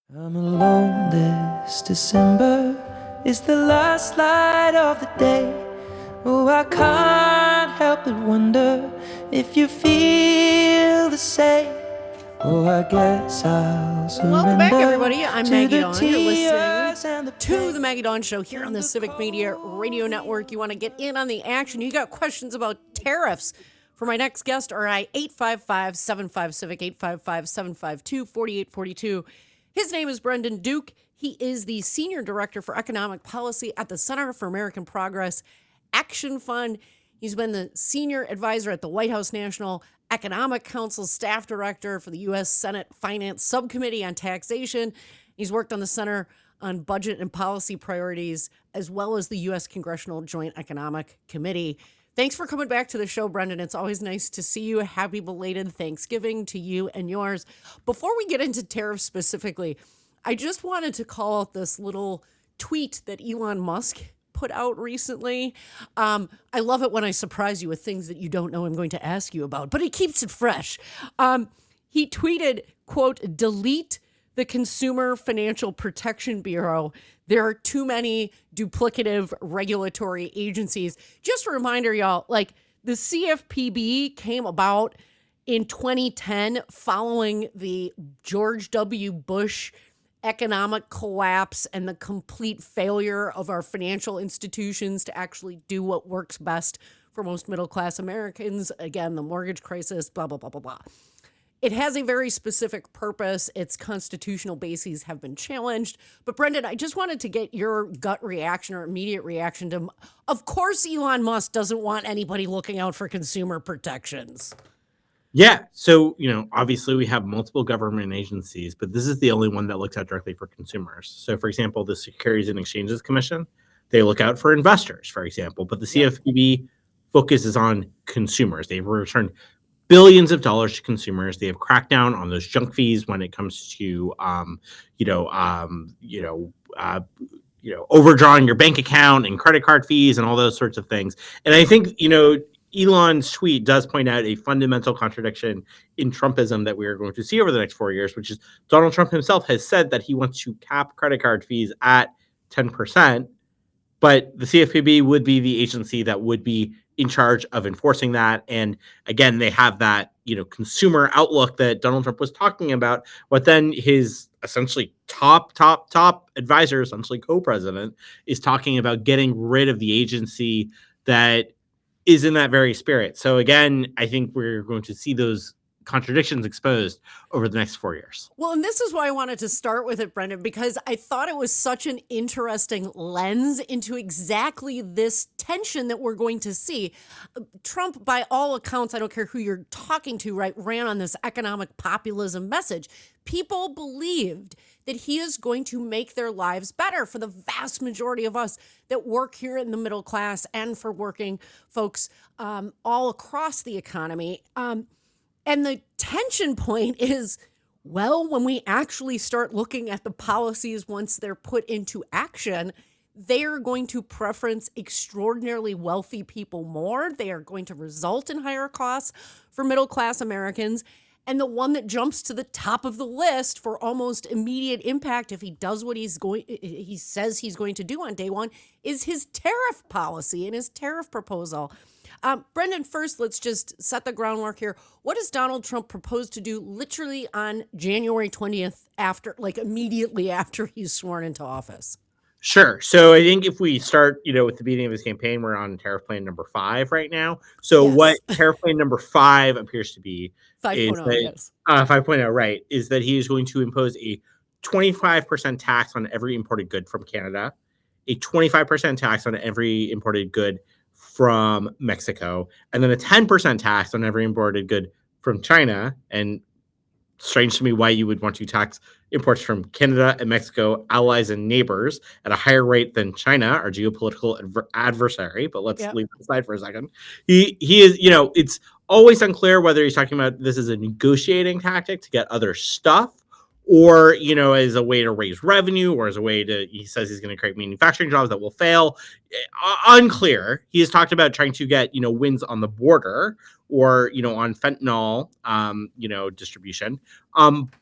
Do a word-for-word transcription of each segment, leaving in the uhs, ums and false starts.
I'm alone this December. It's the last light of the day. Oh, I can't help but wonder if you feel the same. Oh, I guess I'll surrender. Welcome back, everybody. I'm to Maggie the Dawn. You're tears listening and the to pain. the Maggie Dawn Show here on the Civic Media Radio Network. You want to get in on the action? You got questions about tariffs for my next guest? All right, eight five five, seven five, CIVIC, eight five five, seven five two, four eight four two. His name is Brendan Duke. He is the Senior Director for Economic Policy at the Center for American Progress Action Fund. He's been the Senior Advisor at the White House National Economic Council, Staff Director for the U S Senate Finance Subcommittee on Taxation. He's worked on the Center on Budget and Policy Priorities, as well as the U S Congressional Joint Economic Committee. Thanks for coming back to the show, Brendan. It's always nice to see you. Happy belated Thanksgiving to you and yours. Before we get into tariffs specifically, I just wanted to call out this little tweet that Elon Musk put out recently. Um, I love it when I surprise you with things that you don't know I'm going to ask you about, but it keeps it fresh. Um, he tweeted, quote, delete the Consumer Financial Protection Bureau. There are too many duplicative regulatory agencies. Just a reminder, y'all, like the C F P B came about in twenty ten following the George W. Bush economic collapse and the complete failure of our financial institutions to actually do what works best for most middle-class Americans. Again, the mortgage crisis, blah, blah, blah, blah, blah. It has a very specific purpose. Its constitutional bases have been challenged. But Brendan, I just wanted to get your gut reaction or immediate reaction to, of course, Elon Musk doesn't want anybody looking out for consumer protections. Yeah. So, you know, obviously we have multiple government agencies, but this is the only one that looks out directly for consumers. So, for example, the Securities and Exchanges Commission, they look out for investors, for example, but the C F P B focuses on consumers. They've returned billions of dollars to consumers. They have cracked down on those junk fees when it comes to, um, you know, um, you know, uh, you know, overdrawing your bank account and credit card fees and all those sorts of things. And I think, you know, Elon's tweet does point out a fundamental contradiction in Trumpism that we are going to see over the next four years, which is Donald Trump himself has said that he wants to cap credit card fees at ten percent, but the C F P B would be the agency that would be in charge of enforcing that. And again, they have that, you know, consumer outlook that Donald Trump was talking about, but then his essentially top, top, top advisor, essentially co-president, is talking about getting rid of the agency that is in that very spirit. So again, I think we're going to see those contradictions exposed over the next four years. Well, and this is why I wanted to start with it, Brendan, because I thought it was such an interesting lens into exactly this tension that we're going to see. Trump, by all accounts, I don't care who you're talking to, right, ran on this economic populism message. People believed that he is going to make their lives better for the vast majority of us that work here in the middle class and for working folks um, all across the economy. Um, And the tension point is, well, when we actually start looking at the policies once they're put into action, they are going to preference extraordinarily wealthy people more. They are going to result in higher costs for middle-class Americans. And the one that jumps to the top of the list for almost immediate impact, if he does what he's going, he says he's going to do on day one, is his tariff policy and his tariff proposal. Um, Brendan, first, let's just set the groundwork here. What does Donald Trump propose to do literally on January twentieth, after, like immediately after he's sworn into office? Sure. So I think if we start, you know, with the beginning of his campaign, we're on tariff plan number five right now. So Yes. what tariff plan number five appears to be is 5.0, that, yes. uh, five point oh, right, is that he is going to impose a twenty-five percent tax on every imported good from Canada, a twenty-five percent tax on every imported good from Mexico, and then a ten percent tax on every imported good from China. And strange to me why you would want to tax imports from Canada and Mexico, allies and neighbors, at a higher rate than China, our geopolitical adver- adversary. But let's Yep. leave that aside for a second. He he is, you know, it's always unclear whether he's talking about this as a negotiating tactic to get other stuff, or, you know, as a way to raise revenue, or as a way to, he says he's going to create manufacturing jobs that will fail. Uh, unclear. He has talked about trying to get, you know, wins on the border, or, you know, on fentanyl, um, you know, distribution. Um,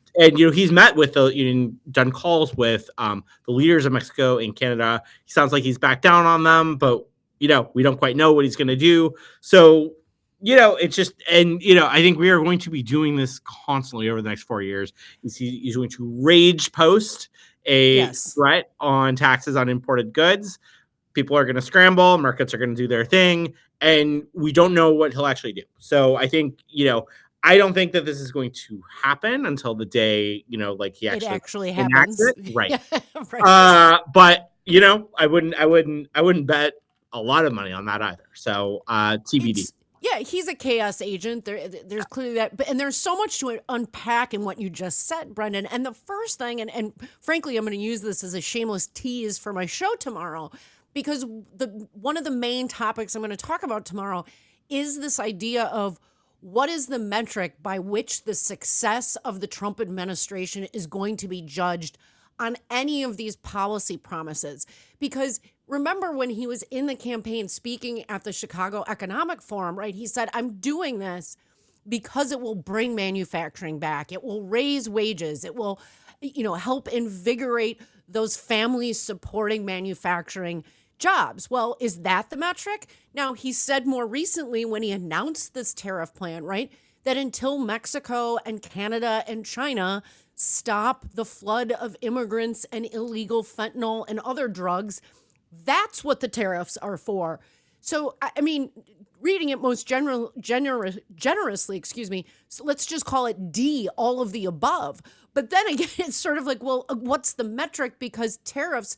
and you know he's met with the you know, done calls with um, the leaders of Mexico and Canada. He sounds like he's backed down on them, but you know we don't quite know what he's going to do. So you know it's just and you know I think we are going to be doing this constantly over the next four years. He's, he's going to rage post a Yes. threat on taxes on imported goods. People are going to scramble. Markets are going to do their thing, and we don't know what he'll actually do. So I think you know. I don't think that this is going to happen until the day, you know, like he It actually, actually enacts happens. it. Right. Yeah, right. Uh, but you know, I wouldn't, I wouldn't, I wouldn't bet a lot of money on that either. So uh, T B D. It's- yeah, he's a chaos agent. There, there's clearly that, but and there's so much to unpack in what you just said, Brendan. And the first thing, and, and frankly, I'm going to use this as a shameless tease for my show tomorrow, because the one of the main topics I'm going to talk about tomorrow is this idea of what is the metric by which the success of the Trump administration is going to be judged on any of these policy promises? Because remember when he was in the campaign speaking at the Chicago Economic Forum, right? He said, I'm doing this because it will bring manufacturing back. It will raise wages. It will, you know, help invigorate those families supporting manufacturing jobs. Well, is that the metric? Now, he said more recently when he announced this tariff plan, right, that until Mexico and Canada and China stop the flood of immigrants and illegal fentanyl and other drugs, that's what the tariffs are for. So, I I mean, reading it most general, generous, generously, excuse me, so let's just call it D, all of the above. But then again, it's sort of like, well, what's the metric? Because tariffs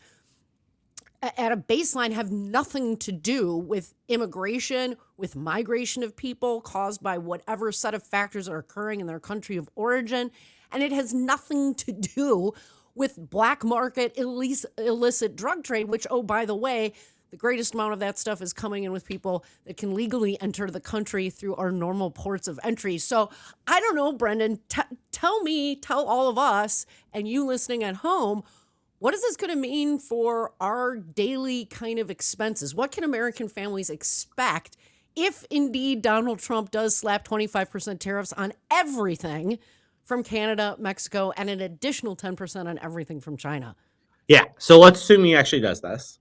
at a baseline have nothing to do with immigration, with migration of people caused by whatever set of factors are occurring in their country of origin. And it has nothing to do with black market illicit, illicit drug trade, which, oh, by the way, the greatest amount of that stuff is coming in with people that can legally enter the country through our normal ports of entry. So I don't know, Brendan, t- tell me, tell all of us and you listening at home, what is this going to mean for our daily kind of expenses? What can American families expect if indeed Donald Trump does slap twenty-five percent tariffs on everything from Canada, Mexico, and an additional ten percent on everything from China? Yeah. So let's assume he actually does this.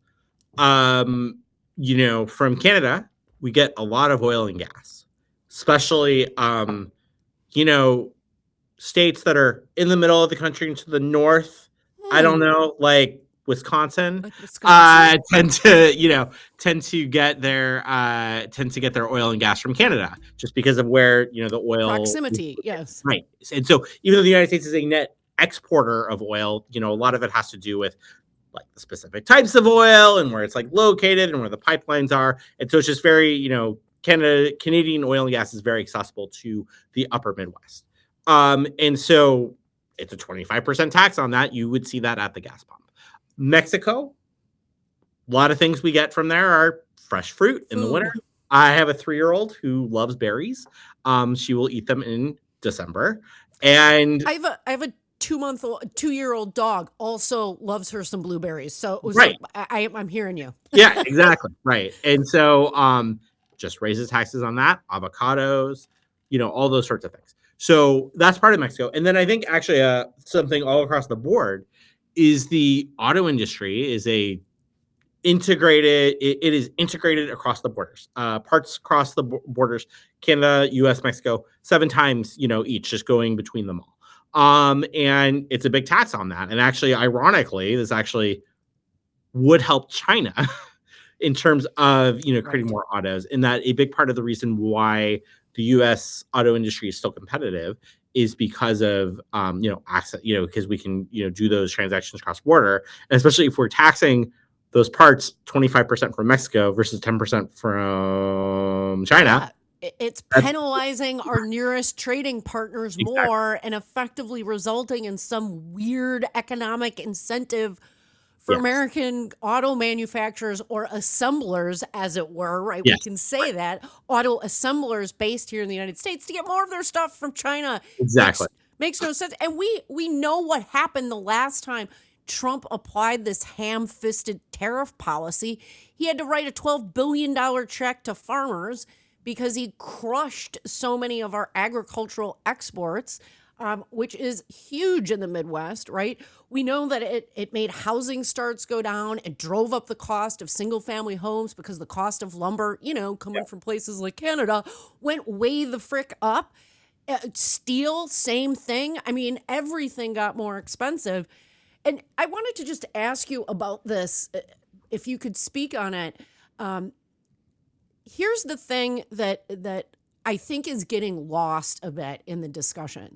Um, you know, from Canada, we get a lot of oil and gas, especially, um, you know, states that are in the middle of the country and to the north. I don't know, like Wisconsin, Like Wisconsin? uh, tend to, you know, tend to get their uh, tend to get their oil and gas from Canada, just because of where you know the oil Proximity, yes. right. And so, even though the United States is a net exporter of oil, you know, a lot of it has to do with like the specific types of oil and where it's like located and where the pipelines are, and so it's just very, you know, Canada Canadian oil and gas is very accessible to the upper Midwest, um, and so. It's a twenty-five percent tax on that. You would see that at the gas pump. Mexico, a lot of things we get from there are fresh fruit in the Food. winter. I have a three-year-old who loves berries. Um, she will eat them in December. And I have a I have a two month old two year old dog also loves her some blueberries. So, so Right. I, I'm hearing you. yeah, exactly. Right. And so um, just raises taxes on that, avocados, you know, all those sorts of things. So that's part of Mexico. And then I think actually uh, something all across the board is the auto industry is a integrated, it, it is integrated across the borders, uh, parts across the bo- borders, Canada, U S, Mexico, seven times, you know, each just going between them all. Um, and it's a big tax on that. And actually, ironically, this actually would help China in terms of, you know, creating Right. more autos, and that a big part of the reason why the U S auto industry is still competitive is because of, um, you know, access, you know, because we can, you know, do those transactions cross border, and especially if we're taxing those parts twenty-five percent from Mexico versus ten percent from China. Yeah. It- It's That's- penalizing our nearest trading partners Exactly. more and effectively resulting in some weird economic incentive for Yes. American auto manufacturers or assemblers, as it were, right? Yes. We can say that auto assemblers based here in the United States to get more of their stuff from China. Exactly. Makes, makes no sense. And we we know what happened the last time Trump applied this ham-fisted tariff policy. He had to write a twelve billion dollars check to farmers because he crushed so many of our agricultural exports. um, which is huge in the Midwest, right? We know that it, it made housing starts go down. It drove up the cost of single family homes because the cost of lumber, you know, coming from places like Canada, went way the frick up. Uh, steel, same thing. I mean, everything got more expensive. And I wanted to just ask you about this, uh, if you could speak on it. Um, here's the thing that that I think is getting lost a bit in the discussion.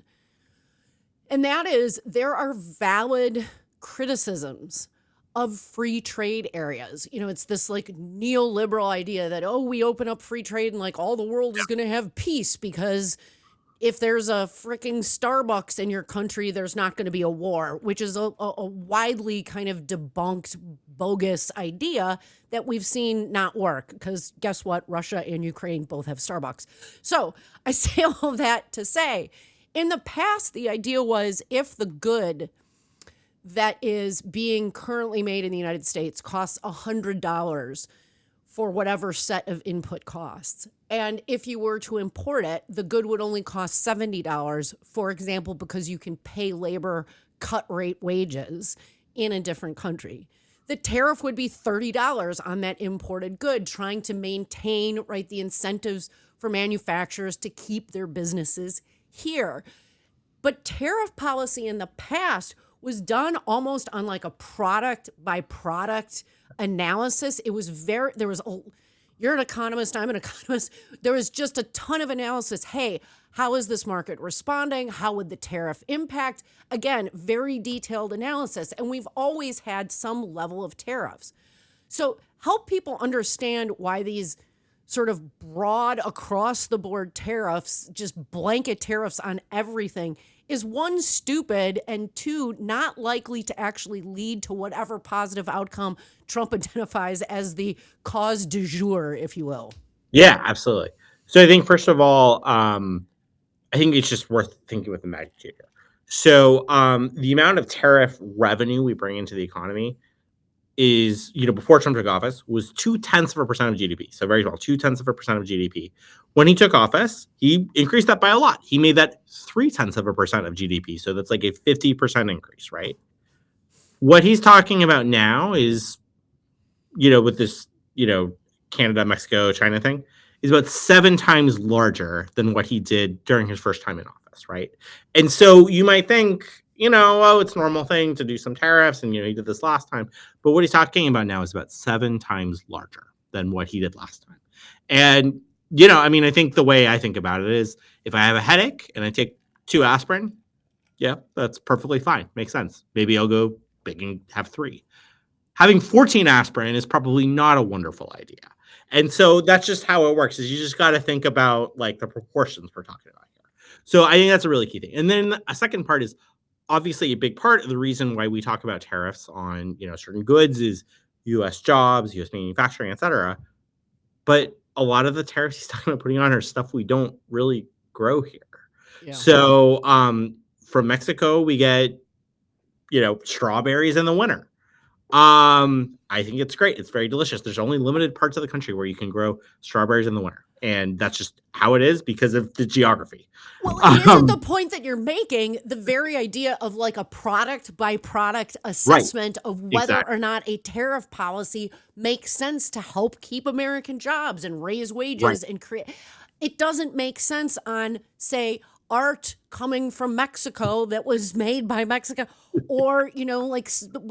And that is, there are valid criticisms of free trade areas. You know, it's this like neoliberal idea that, oh, we open up free trade and like all the world is going to have peace because if there's a freaking Starbucks in your country, there's not going to be a war, which is a, a, a widely kind of debunked, bogus idea that we've seen not work. Because guess what? Russia and Ukraine both have Starbucks. So I say all of that to say, in the past, the idea was if the good that is being currently made in the United States costs one hundred dollars for whatever set of input costs. And if you were to import it, the good would only cost seventy dollars, for example, because you can pay labor cut rate wages in a different country. The tariff would be thirty dollars on that imported good, trying to maintain, right, the incentives for manufacturers to keep their businesses here. But tariff policy in the past was done almost on like a product by product analysis. It was very, there was, a, you're an economist, I'm an economist. There was just a ton of analysis. Hey, how is this market responding? How would the tariff impact? Again, very detailed analysis. And we've always had some level of tariffs. So help people understand why these sort of broad across the board tariffs, just blanket tariffs on everything, is one, stupid, and two, not likely to actually lead to whatever positive outcome Trump identifies as the cause du jour, if you will. Yeah, absolutely. So I think, first of all, um, I think it's just worth thinking with the magnitude here. So um, the amount of tariff revenue we bring into the economy is, you know, before Trump took office, was two tenths of a percent of G D P. So very small, two tenths of a percent of G D P. When he took office, he increased that by a lot. He made that three tenths of a percent of G D P. So that's like a fifty percent increase, right? What he's talking about now is, you know, with this, you know, Canada, Mexico, China thing, is about seven times larger than what he did during his first time in office, right? And so you might think, you know, oh, it's a normal thing to do some tariffs, and, you know, he did this last time. But what he's talking about now is about seven times larger than what he did last time. And, you know, I mean, I think the way I think about it is, if I have a headache and I take two aspirin, yeah, that's perfectly fine. Makes sense. Maybe I'll go big and have three. Having fourteen aspirin is probably not a wonderful idea. And so that's just how it works, is you just got to think about like the proportions we're talking about here. So I think that's a really key thing. And then a second part is, obviously a big part of the reason why we talk about tariffs on, you know, certain goods is U S jobs, U S manufacturing, et cetera. But a lot of the tariffs he's talking about putting on are stuff we don't really grow here. Yeah. So um, from Mexico, we get, you know, strawberries in the winter. Um, I think it's great. It's very delicious. There's only limited parts of the country where you can grow strawberries in the winter. And that's just how it is because of the geography. Well, and isn't um, the point that you're making the very idea of like a product by product assessment right. of whether exactly. or not a tariff policy makes sense to help keep American jobs and raise wages right. and create? It doesn't make sense on, say, art coming from Mexico that was made by Mexico, or, you know, like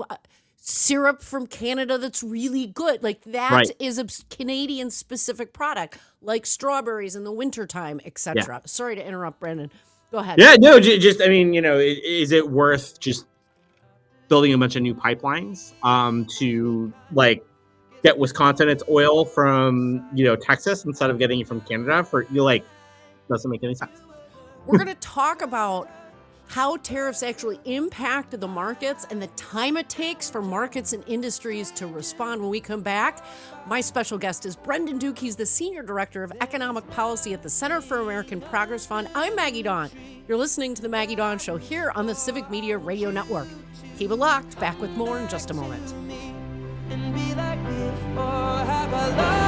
syrup from Canada that's really good. Like that right. is a Canadian specific product, like strawberries in the wintertime, et cetera. Yeah. Sorry to interrupt, Brandon. Go ahead. Yeah, no, just, I mean, you know, is it worth just building a bunch of new pipelines um, to like get Wisconsin its oil from, you know, Texas instead of getting it from Canada? For you, like, doesn't make any sense. We're going to talk about how tariffs actually impact the markets and the time it takes for markets and industries to respond. When we come back, my special guest is Brendan Duke. He's the Senior Director of Economic Policy at the Center for American Progress Fund. I'm Maggie Dawn. You're listening to The Maggie Dawn Show here on the Civic Media Radio Network. Keep it locked. Back with more in just a moment.